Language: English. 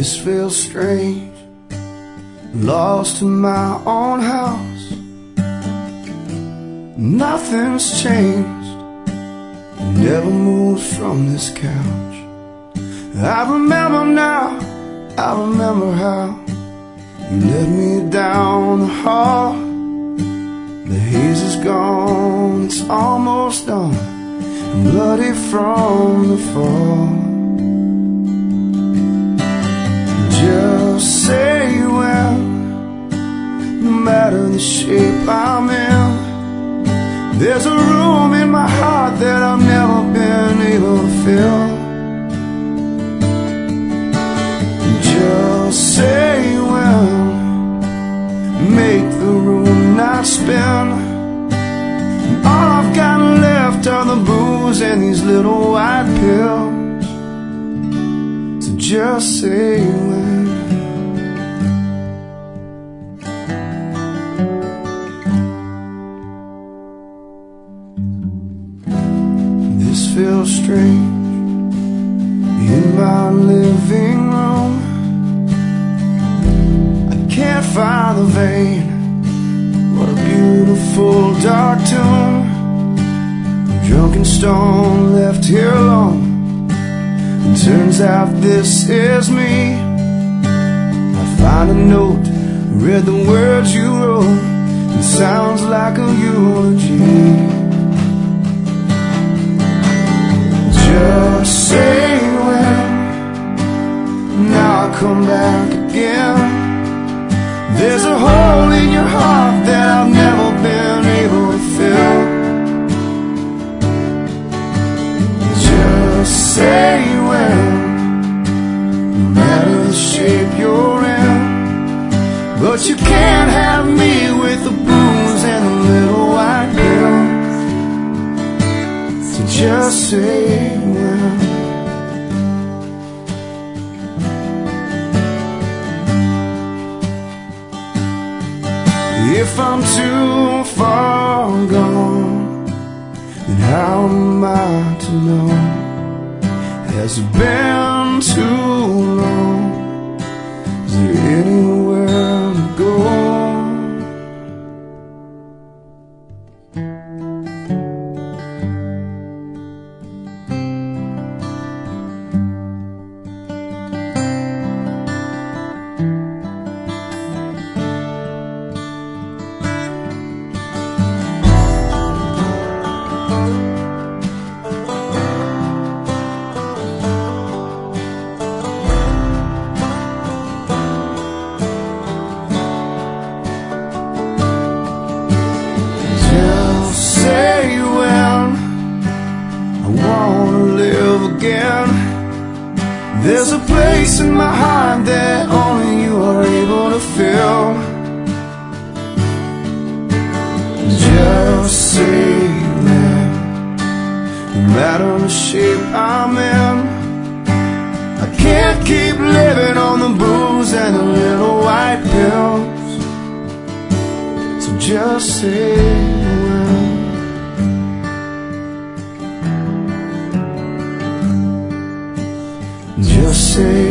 This feels strange, lost in my own house. Nothing's changed, never moved from this couch. I remember now, I remember how you led me down the hall. The haze is gone, it's almost dawn, and bloody from the fall. Just say when, no matter the shape I'm in, there's a room in my heart that I've never been able to fill. Just say when, make the room not spin. All I've got left are the booze and these little white pills. So just say when. This feels strange in my living room. I can't find the vein. What a beautiful dark tomb. Drunk and stoned, left here alone. And turns out this is me. I find a note, read the words you wrote. It sounds like a eulogy. Just say when, now I'll come back again. There's a hole in your heart that I've never been able to fill. Just say when, no matter the shape you're in. But you can't have me with the booze and the little white pills. So just say when. If I'm too far gone, then how am I to know? Has it been too long? Is there anywhere to go? There's a place in my heart that only you are able to fill. Just say that, no matter the shape I'm in, I can't keep living on the booze and the little white pills. So just say when. Just say